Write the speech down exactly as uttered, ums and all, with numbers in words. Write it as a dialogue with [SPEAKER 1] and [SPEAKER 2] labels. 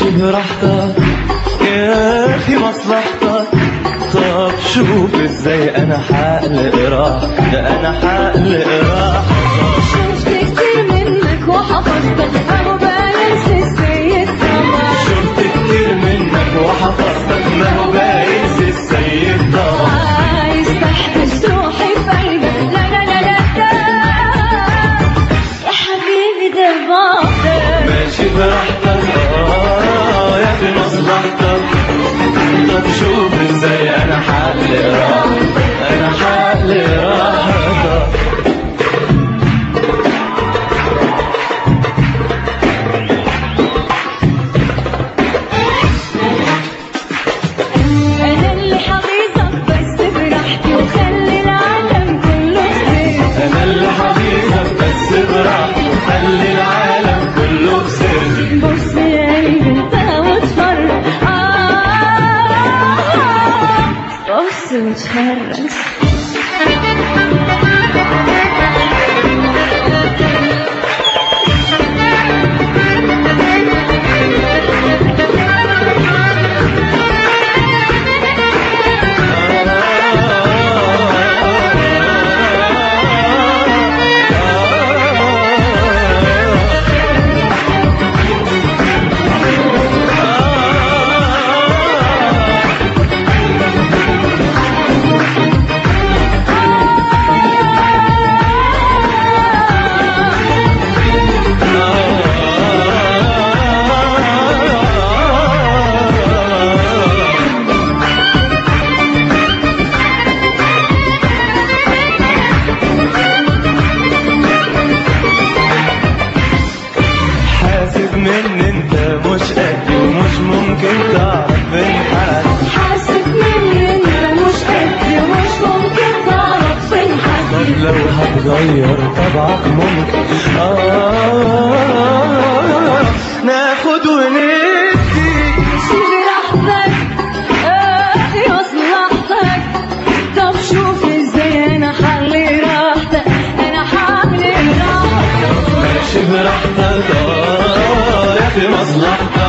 [SPEAKER 1] ماشي براحتك يا في مصلحتك. طب شوف ازاي انا حقلق راحتك، ده انا حقلق راحتك.
[SPEAKER 2] شفت كتير منك وحفظتك اهو باين السيد طبعا.
[SPEAKER 1] شفت كتير منك وحفظتك ما هو باين السيد طبعا.
[SPEAKER 2] عايز تحبس روحي في قلبك، لا لا لا لا يا حبيبي ده بعضك.
[SPEAKER 1] ماشي براحتك اه يا في مصلحتك. طب شوف ازاي انا حقلق راحتك، انا حقلق راحتك.
[SPEAKER 2] انا اللي حبيبك بس براحتي وخلي العالم كله بسير.
[SPEAKER 1] انا اللي حبيبك بس براحتي وخلي العالم كله بسر.
[SPEAKER 2] بص يا قلبي انت واتفرج آه بص واتفرج.
[SPEAKER 1] من انت مش قدي ومش ممكن تعرف الحال.
[SPEAKER 2] حاسب مني انت مش قدي ومش ممكن تعرف فين حدي.
[SPEAKER 1] طب لو هتغير طبعك ممكن آه ناخد وندي.
[SPEAKER 2] ماشي براحتك آه في مصلحتك. طب شوف ازاي انا حقلي راحتك، انا حقلي راحتك.
[SPEAKER 1] ماشي براحتك اه يا في مصلحتك.